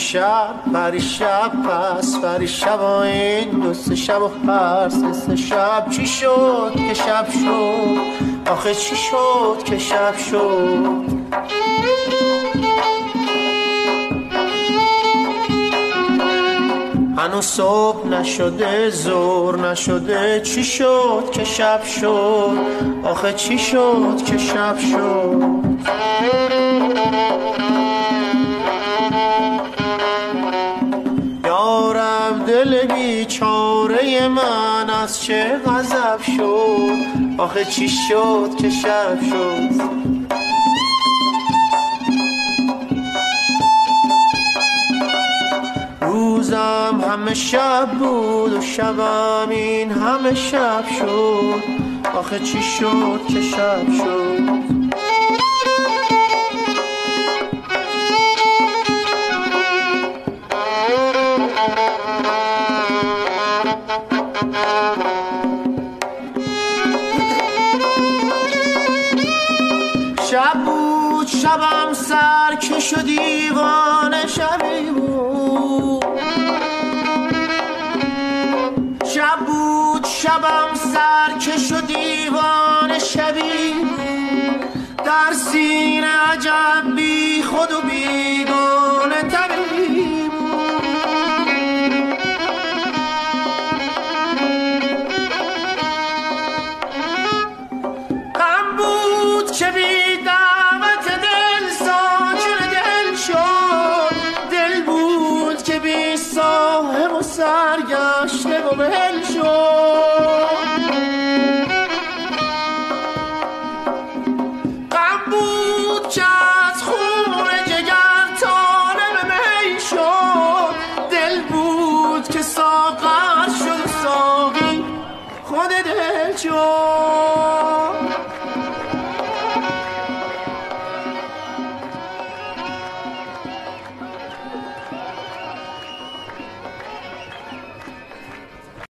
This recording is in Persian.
شب پس پریشب و این دو سه شب و هر سه شب چی شد که شب شد آخه چی شد که شب شد هنوز صبح نشده زور نشده چی شد که شب شد آخه چی شد که شب شد یارب دل بیچاره من از چه غضب شد آخه چی شد که شب شد روزم همه شب بود و شبم این همه شب شد آخه چی شد که شب شد شب بود شبم سرکش و دیوانه شبی بود شب بود شبم سرکش و دیوانه شبی در سینه عجب بی خود و بیگانه تبی غم بود که بی دعوت دل ساکن دل شد دل بود که بی صاحب و سرگشته و بهل شد